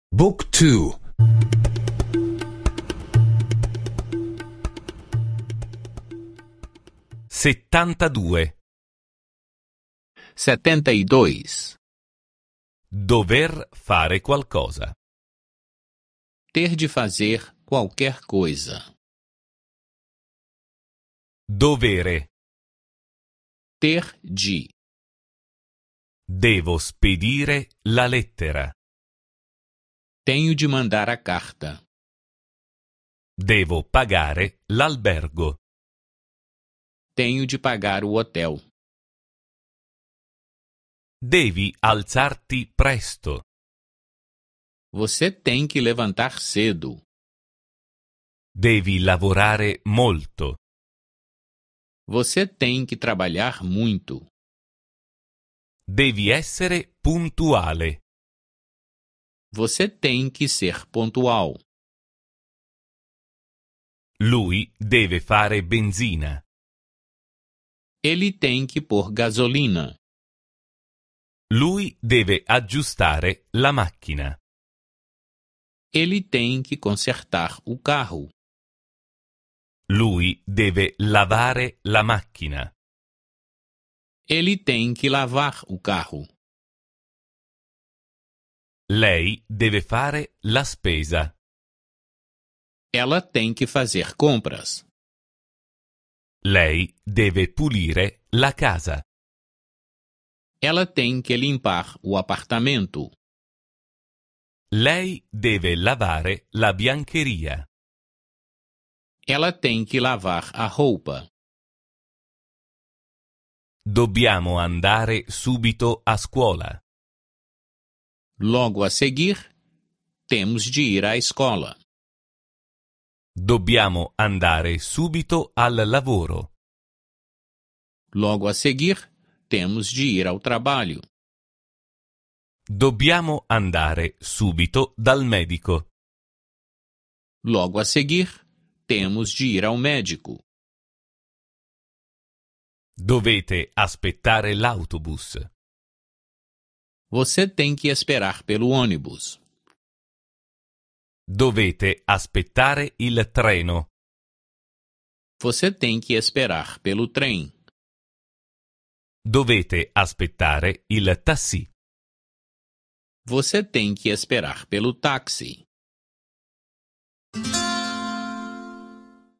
Book 2. 72. 72. Dover fare qualcosa. Ter de fazer qualquer coisa. Dovere. Ter de. Devo spedire la lettera. Tenho de mandar a carta. Devo pagare l'albergo. Tenho de pagar o hotel. Devi alzarti presto. Você tem que levantar cedo. Devi lavorare molto. Você tem que trabalhar muito. Devi essere puntuale. Você tem que ser pontual. Lui deve fare benzina. Ele tem que pôr gasolina. Lui deve aggiustare la macchina. Ele tem que consertar o carro. Lui deve lavare la macchina. Ele tem que lavar o carro. Lei deve fare la spesa. Ela tem que fazer compras. Lei deve pulire la casa. Ela tem que limpar o apartamento. Lei deve lavare la biancheria. Ela tem que lavar a roupa. Dobbiamo andare subito a scuola. Logo a seguir, temos de ir à escola. Dobbiamo andare subito al lavoro. Logo a seguir, temos de ir ao trabalho. Dobbiamo andare subito dal medico. Logo a seguir, temos de ir ao médico. Dovete aspettare l'autobus. Você tem que esperar pelo ônibus. Dovete aspettare il treno. Você tem que esperar pelo trem. Dovete aspettare il taxi. Você tem que esperar pelo táxi.